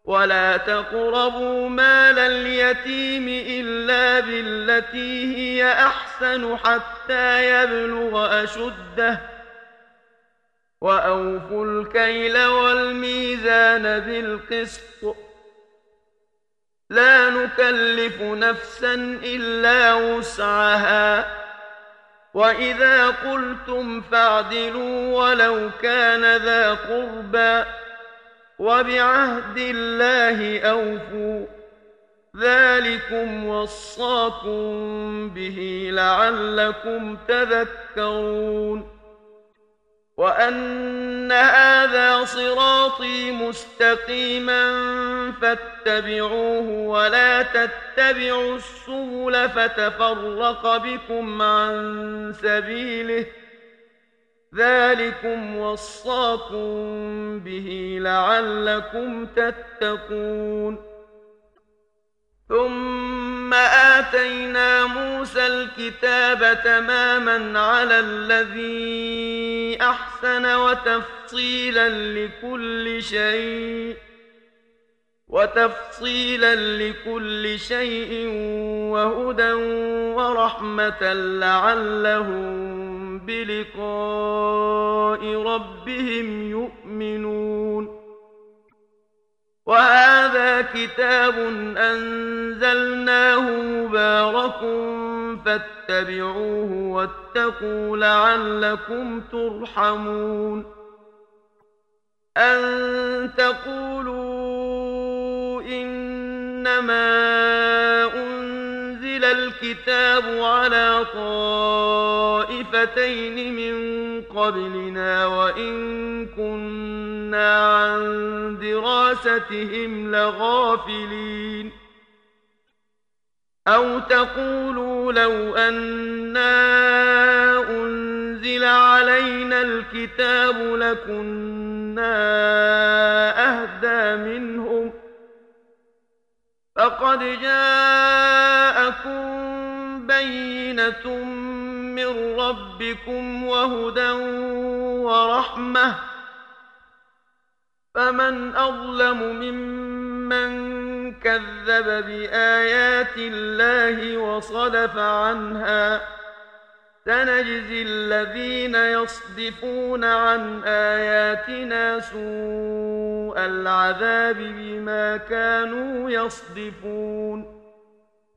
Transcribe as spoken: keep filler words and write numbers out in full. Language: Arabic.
ولا تقربوا مال اليتيم إلا بالتي هي أحسن حتى يبلغ أشده وأوفوا الكيل والميزان بالقسط لا نكلف نفسا إلا وسعها وإذا قلتم فاعدلوا ولو كان ذا قربى وبعهد الله أوفوا ذلكم وصاكم به لعلكم تذكرون وأن هذا صراطي مستقيما فاتبعوه ولا تتبعوا السبل فتفرق بكم عن سبيله ذلكم وصاكم به لعلكم تتقون ثم آتينا موسى الكتاب تماما على الذي أحسن وتفصيلا لكل شيء وتفصيلا لكل شيء وهدى ورحمة لعلهم بلقاء ربهم يؤمنون وهذا كتاب أنزلناه مبارك فاتبعوه واتقوا لعلكم ترحمون أن تقولوا إنما أنزل الكتاب على طائفتين من قبلنا وإن كنا عن دراستهم لغافلين أو تقولوا لو أنا أنزل علينا الكتاب لكنا أهدى منهم فقد جاءكم بينة من ربكم وهدى ورحمة فمن أظلم ممن كذب بآيات الله وصدف عنها سنجزي الذين يصدفون عن آياتنا سوء العذاب بما كانوا يصدفون